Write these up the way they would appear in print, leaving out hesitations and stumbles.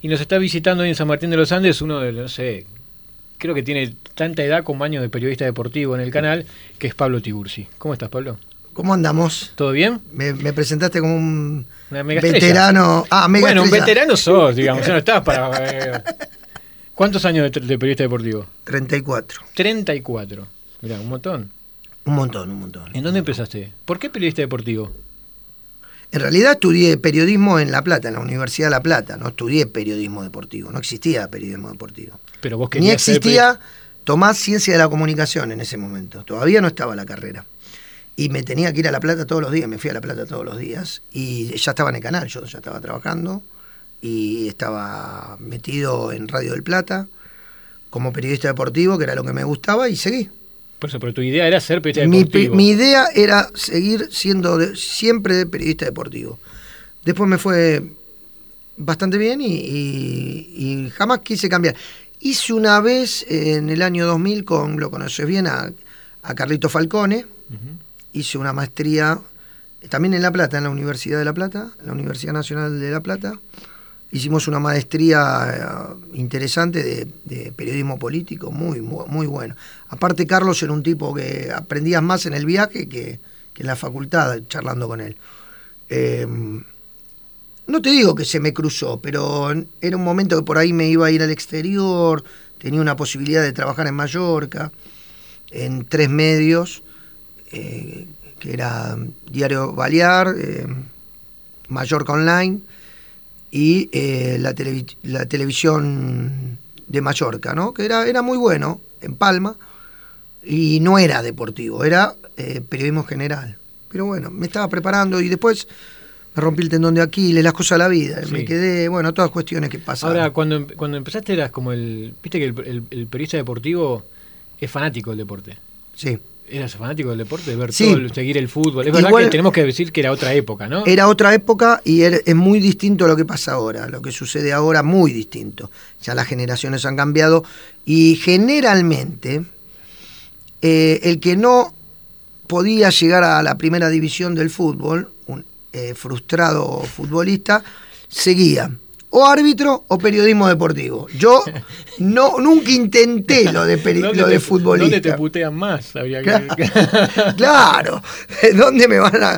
Y nos está visitando hoy en San Martín de los Andes uno de, no sé, creo que tiene tanta edad como años de periodista deportivo en el canal, que es Pablo Tiburci. ¿Cómo estás, Pablo? ¿Cómo andamos? ¿Todo bien? Me presentaste como un Una mega veterano. Estrella. Bueno, un veterano sos, digamos, ya no estás para... ¿Cuántos años de periodista deportivo? 34. 34. Mirá, un montón. Un montón. ¿En dónde empezaste? ¿Por qué periodista deportivo? En realidad estudié periodismo en La Plata, en la Universidad de La Plata. No estudié periodismo deportivo, no existía periodismo deportivo. Pero vos Ni existía Tomás Ciencia de la Comunicación en ese momento. Todavía no estaba la carrera. Y me tenía que ir a La Plata todos los días, me fui a La Plata todos los días. Y ya estaba en el canal, yo ya estaba trabajando. Y estaba metido en Radio del Plata como periodista deportivo, que era lo que me gustaba, y seguí. Por eso, pero tu idea era ser periodista deportivo. Mi idea era seguir siendo siempre periodista deportivo. Después me fue bastante bien y jamás quise cambiar. Hice una vez en el año 2000, lo conoces bien, a Carlito Falcone. Hice una maestría también en La Plata, en la Universidad de La Plata, en la Universidad Nacional de La Plata. Hicimos una maestría interesante de periodismo político, muy bueno. Aparte, Carlos era un tipo que aprendías más en el viaje que en la facultad, charlando con él. No te digo que se me cruzó, pero era un momento que por ahí me iba a ir al exterior, tenía una posibilidad de trabajar en Mallorca, en 3 medios, que era Diario Balear, Mallorca Online, y la televisión de Mallorca, ¿no? Que era muy bueno, en Palma, y no era deportivo, era periodismo general. Pero bueno, me estaba preparando y después me rompí el tendón de Aquiles, las cosas de la vida, sí. Me quedé, bueno, todas cuestiones que pasan. Ahora, cuando empezaste eras como viste que el periodista deportivo es fanático del deporte. Sí. ¿Eras fanático del deporte? De ver sí. todo, seguir el fútbol. Es verdad que tenemos que decir que era otra época, ¿no? Era otra época y es muy distinto a lo que pasa ahora. Lo que sucede ahora, muy distinto. Ya las generaciones han cambiado y generalmente el que no podía llegar a la primera división del fútbol, un frustrado futbolista, seguía o árbitro o periodismo deportivo. Yo nunca intenté lo de futbolista. ¿Dónde te putean más? Habría que... Claro, ¿dónde me van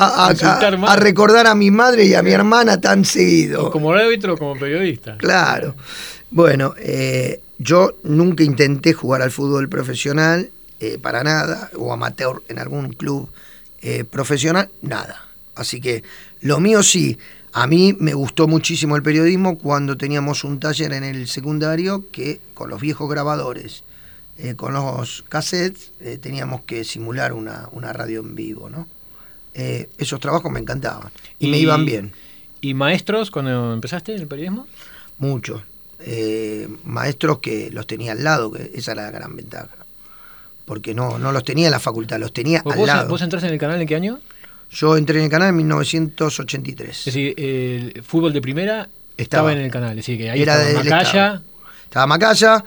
a recordar a mi madre y a mi hermana tan seguido? O como árbitro o como periodista. Claro. Bueno, yo nunca intenté jugar al fútbol profesional, para nada, o amateur en algún club profesional, nada. Así que lo mío sí. A mí me gustó muchísimo el periodismo cuando teníamos un taller en el secundario que con los viejos grabadores, con los cassettes, teníamos que simular una radio en vivo, ¿no? Esos trabajos me encantaban y me iban bien. ¿Y maestros cuando empezaste en el periodismo? Muchos. Maestros que los tenía al lado, que esa era la gran ventaja. Porque no los tenía en la facultad, los tenía al lado. ¿Vos entraste en el canal en qué año? Yo entré en el canal en 1983. Es decir, el fútbol de primera estaba en el canal. Es decir, que ahí era estaba Macaya. Estaba Macaya,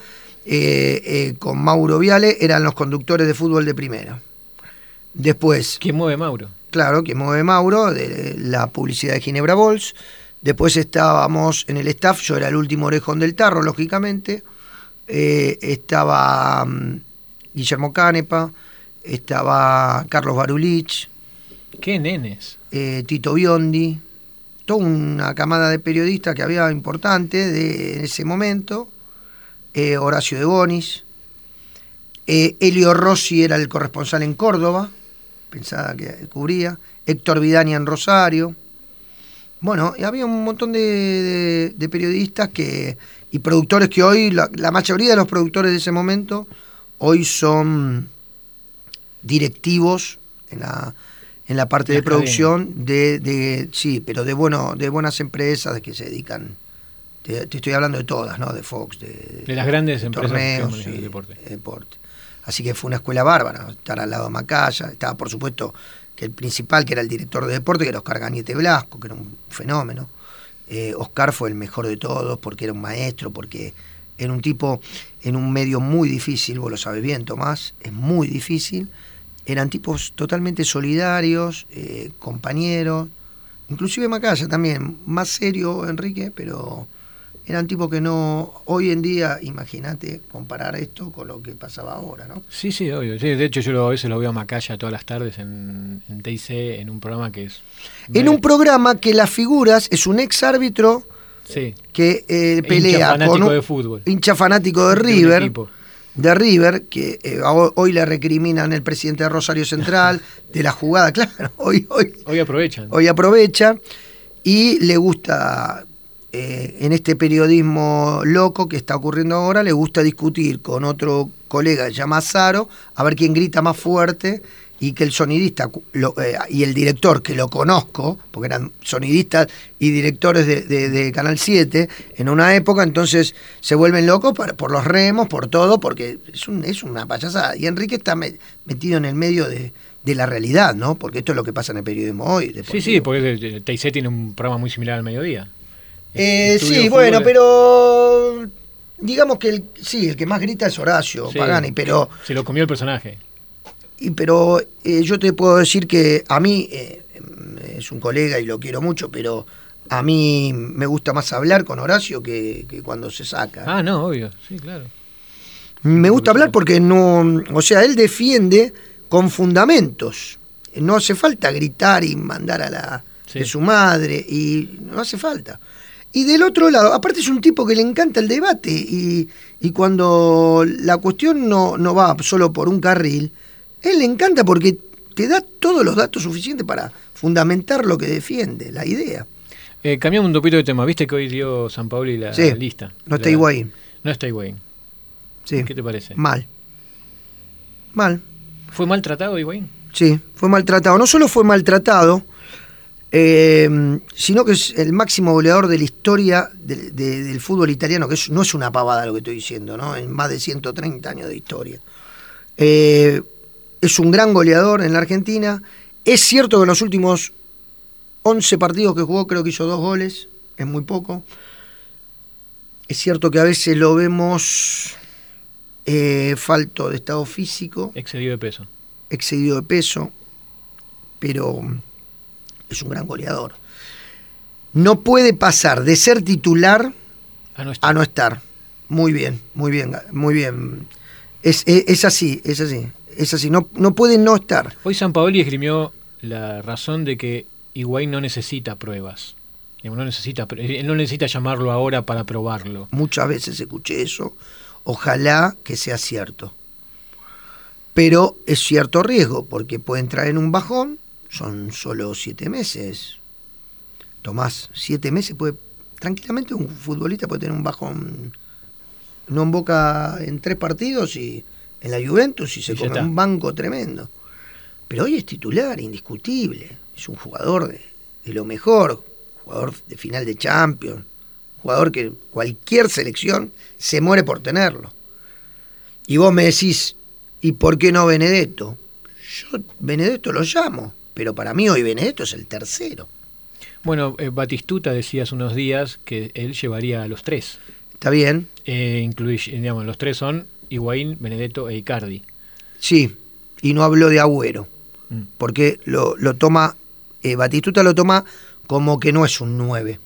con Mauro Viale, eran los conductores de fútbol de primera. Después... ¿Quién mueve Mauro? Claro, ¿quién mueve Mauro? De la publicidad de Ginebra Bols. Después estábamos en el staff, yo era el último orejón del tarro, lógicamente. Estaba Guillermo Canepa, estaba Carlos Barulich. ¡Qué nenes! Tito Biondi, toda una camada de periodistas que había importante en ese momento. Horacio de Bonis. Elio Rossi era el corresponsal en Córdoba, pensaba que cubría. Héctor Vidania en Rosario. Bueno, y había un montón de periodistas y productores que hoy, la mayoría de los productores de ese momento, hoy son directivos en la parte de producción sí, pero de buenas empresas que se dedican, te estoy hablando de todas, ¿no? De Fox, de las grandes empresas torneos, de deporte. Así que fue una escuela bárbara, estar al lado de Macaya. Estaba, por supuesto, que el principal, que era el director de deporte, que era Oscar Gañete Blasco, que era un fenómeno. Oscar fue el mejor de todos porque era un maestro, porque era un tipo en un medio muy difícil, vos lo sabés bien, Tomás, es muy difícil. Eran tipos totalmente solidarios, compañeros, inclusive Macaya también, más serio Enrique, pero Eran tipos que no... Hoy en día, imagínate comparar esto con lo que pasaba ahora, ¿no? Sí, sí, obvio. Sí, de hecho, yo a veces lo veo a Macaya todas las tardes en TIC, en un programa que es... En un programa que las figuras es un ex árbitro sí. que pelea con un de fútbol. hincha fanático de River, que hoy le recriminan el presidente de Rosario Central, de la jugada, claro, hoy aprovechan. Hoy aprovecha y le gusta... en este periodismo loco que está ocurriendo ahora, le gusta discutir con otro colega que se llama Zaro, a ver quién grita más fuerte, y que el sonidista y el director, que lo conozco, porque eran sonidistas y directores de Canal 7 en una época, entonces se vuelven locos por los remos, por todo, porque es una payasada. Y Enrique está metido en el medio de la realidad, ¿no? Porque esto es lo que pasa en el periodismo hoy. Deportivo. Sí, porque el TIC tiene un programa muy similar al mediodía. Sí, bueno, pero digamos que el que más grita es Horacio Pagani, pero... Se lo comió el personaje. Pero yo te puedo decir que a mí, es un colega y lo quiero mucho, pero a mí me gusta más hablar con Horacio que cuando se saca. Ah, no, obvio, sí, claro. Me gusta hablar porque no... O sea, él defiende con fundamentos. No hace falta gritar y mandar a la de su madre, y no hace falta. Y del otro lado, aparte es un tipo que le encanta el debate y cuando la cuestión no va solo por un carril, él le encanta porque te da todos los datos suficientes para fundamentar lo que defiende, la idea. Cambiamos un topito de tema. ¿Viste que hoy dio San Paoli la lista? No está Higuaín. No está Higuaín. Sí. ¿Qué te parece? Mal. ¿Fue maltratado Higuaín? Sí, fue maltratado. No solo fue maltratado, sino que es el máximo goleador de la historia del fútbol italiano, que no es una pavada lo que estoy diciendo, ¿no? En más de 130 años de historia. Es un gran goleador en la Argentina. Es cierto que en los últimos 11 partidos que jugó creo que hizo 2 goles, es muy poco. Es cierto que a veces lo vemos falto de estado físico. Excedido de peso, pero es un gran goleador. No puede pasar de ser titular a no estar. Muy bien. Es así. No puede no estar. Hoy San Paoli esgrimió la razón de que Higuaín no necesita pruebas. Él no necesita llamarlo ahora para probarlo. Muchas veces escuché eso. Ojalá que sea cierto. Pero es cierto riesgo, porque puede entrar en un bajón. Son solo 7 meses. Tomás, 7 meses tranquilamente un futbolista puede tener un bajón. No en Boca en 3 partidos y en la Juventus y se come un banco tremendo. Pero hoy es titular, indiscutible. Es un jugador de lo mejor, jugador de final de Champions, jugador que cualquier selección se muere por tenerlo. Y vos me decís, ¿y por qué no Benedetto? Yo Benedetto lo llamo, pero para mí hoy Benedetto es el tercero. Bueno, Batistuta decía hace unos días que él llevaría a los 3. Está bien. Digamos, los 3 son Higuaín, Benedetto e Icardi. Sí, y no habló de Agüero, porque lo toma, Batistuta lo toma como que no es un 9.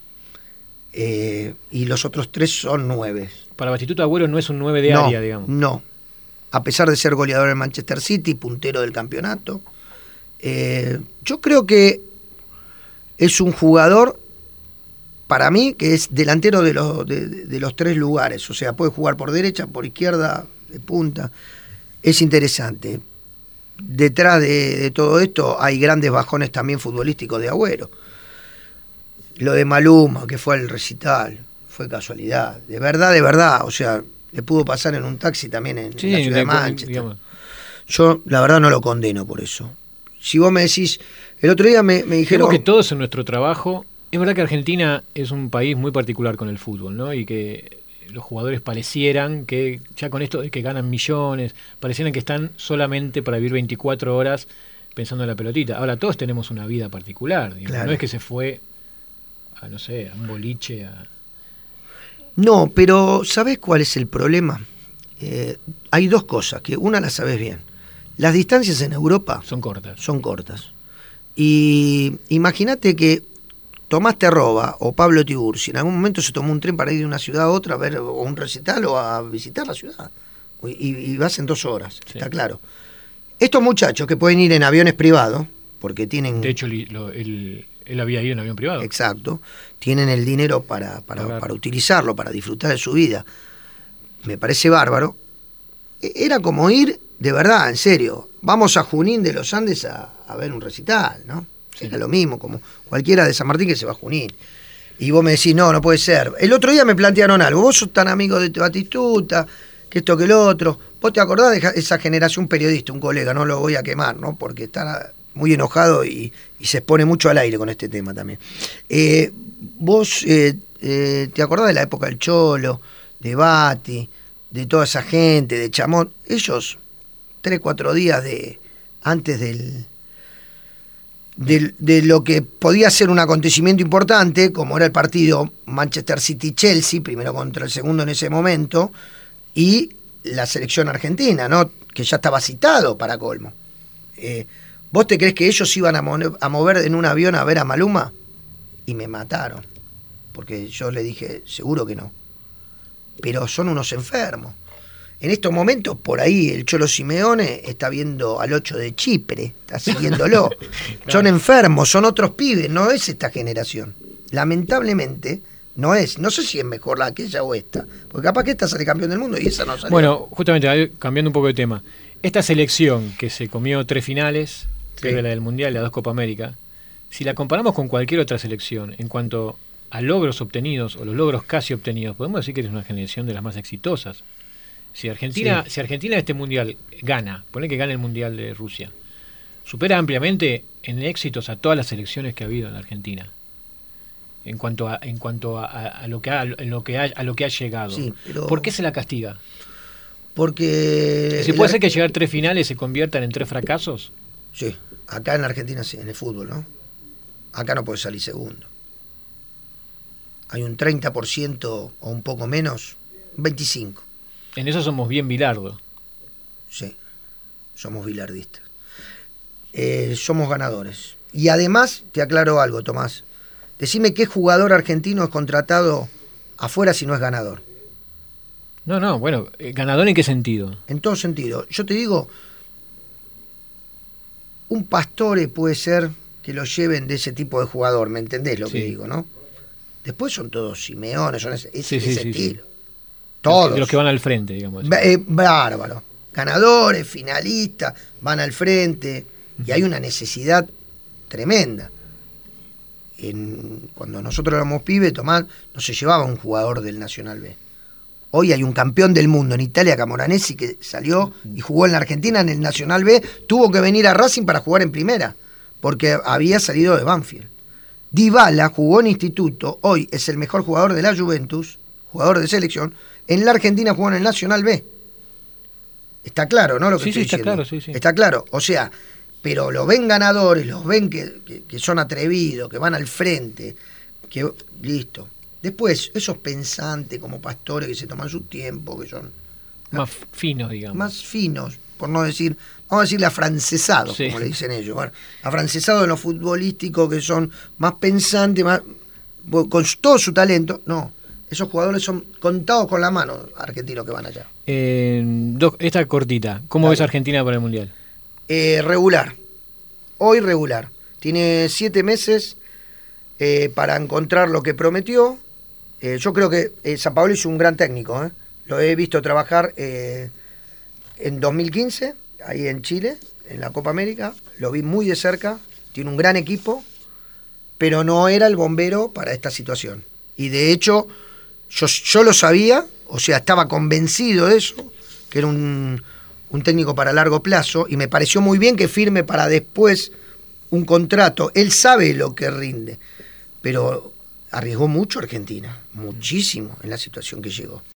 Y los otros 3 son 9. Para Batistuta, Agüero no es un 9 de área, digamos. No, a pesar de ser goleador en Manchester City, puntero del campeonato. Yo creo que es un jugador, para mí, que es delantero de los 3 lugares. O sea, puede jugar por derecha, por izquierda, de punta. Es interesante. Detrás de todo esto hay grandes bajones también futbolísticos de Agüero. Lo de Maluma, que fue al recital, fue casualidad. De verdad. O sea, le pudo pasar en un taxi también en la ciudad de Manchester. Digamos. Yo, la verdad, no lo condeno por eso. Si vos me decís... El otro día me dijeron... Creo que todos en nuestro trabajo... Es verdad que Argentina es un país muy particular con el fútbol, ¿no? Y que los jugadores parecieran que, ya con esto de que ganan millones, parecieran que están solamente para vivir 24 horas pensando en la pelotita. Ahora, todos tenemos una vida particular. Claro. No es que se fue a, no sé, a un boliche, No, pero ¿sabés cuál es el problema? Hay 2 cosas, que una la sabés bien. Las distancias en Europa son cortas. Y imagínate que Tomás Terroba o Pablo Tiburci en algún momento se tomó un tren para ir de una ciudad a otra a ver o un recital o a visitar la ciudad. Y vas en 2 horas, sí. Está claro. Estos muchachos que pueden ir en aviones privados, porque tienen... De hecho, él había ido en avión privado. Exacto. Tienen el dinero para utilizarlo, para disfrutar de su vida. Me parece bárbaro. Era como ir, de verdad, en serio. Vamos a Junín de los Andes a ver un recital, ¿no? Sí. Era lo mismo, como cualquiera de San Martín que se va a Junín. Y vos me decís, no puede ser. El otro día me plantearon algo. Vos sos tan amigo de Batistuta, que esto, que lo otro. ¿Vos te acordás de esa generación periodista, un colega? No lo voy a quemar, ¿no? Porque está muy enojado y se expone mucho al aire con este tema también. Vos te acordás de la época del Cholo, de Bati, de toda esa gente, de Chamón. Ellos, 3-4 días antes de lo que podía ser un acontecimiento importante, como era el partido Manchester City-Chelsea, primero contra el segundo en ese momento, y la selección argentina, ¿no? Que ya estaba citado para colmo. ¿Vos te crees que ellos iban a mover en un avión a ver a Maluma? Y me mataron, porque yo le dije, seguro que no. Pero son unos enfermos. En estos momentos, por ahí, el Cholo Simeone está viendo al 8 de Chipre, está siguiéndolo. Claro. Son enfermos, son otros pibes, no es esta generación. Lamentablemente, no es. No sé si es mejor la aquella o esta, porque capaz que esta sale campeón del mundo y esa no sale. Bueno, justamente, cambiando un poco de tema, esta selección que se comió 3 finales, sí, la del Mundial y la 2 Copa América, si la comparamos con cualquier otra selección, en cuanto a logros obtenidos o los logros casi obtenidos, podemos decir que es una generación de las más exitosas. Si Argentina este mundial gana, pone que gane el mundial de Rusia, supera ampliamente en éxitos a todas las selecciones que ha habido en la Argentina. En cuanto a lo que ha llegado. Sí, pero... ¿Por qué se la castiga? Porque ¿se puede ser que llegar 3 finales se conviertan en 3 fracasos? Sí, acá en la Argentina sí, en el fútbol, ¿no? Acá no puede salir segundo. Hay un 30% o un poco menos, 25%. En eso somos bien bilardo. Sí, somos bilardistas. Somos ganadores. Y además, te aclaro algo, Tomás. Decime qué jugador argentino es contratado afuera si no es ganador. No, bueno, ¿ganador en qué sentido? En todo sentido. Yo te digo, un Pastore puede ser que lo lleven de ese tipo de jugador, ¿me entendés lo que digo, no? Después son todos Simeone, son ese estilo. Sí. Todos. Los que van al frente, digamos. Bárbaro. Ganadores, finalistas, van al frente. Y hay una necesidad tremenda. Cuando nosotros éramos pibes, Tomás, no se llevaba un jugador del Nacional B. Hoy hay un campeón del mundo en Italia, Camoranesi, que salió y jugó en la Argentina en el Nacional B. Tuvo que venir a Racing para jugar en primera, porque había salido de Banfield. Dybala jugó en instituto, hoy es el mejor jugador de la Juventus, jugador de selección. En la Argentina jugó en el Nacional B. Está claro, ¿no? Lo que estoy diciendo. Claro, sí. Está claro. O sea, pero lo ven ganadores, los ven que son atrevidos, que van al frente, que listo. Después, esos pensantes como Pastores que se toman su tiempo, que son... Más finos, digamos. Más finos, por no decir... Vamos a decirle afrancesados, como le dicen ellos. Bueno, afrancesados en lo futbolístico, que son más pensantes, más con todo su talento. No, esos jugadores son contados con la mano, argentinos que van allá. Esta cortita, ¿cómo ves Argentina para el Mundial? Regular. Hoy regular. Tiene 7 meses para encontrar lo que prometió. Yo creo que Sampaoli es un gran técnico. Lo he visto trabajar en 2015, ahí en Chile, en la Copa América. Lo vi muy de cerca. Tiene un gran equipo, pero no era el bombero para esta situación. Y de hecho, yo lo sabía, o sea, estaba convencido de eso, que era un técnico para largo plazo, y me pareció muy bien que firme para después un contrato. Él sabe lo que rinde, pero arriesgó mucho Argentina, muchísimo en la situación que llegó.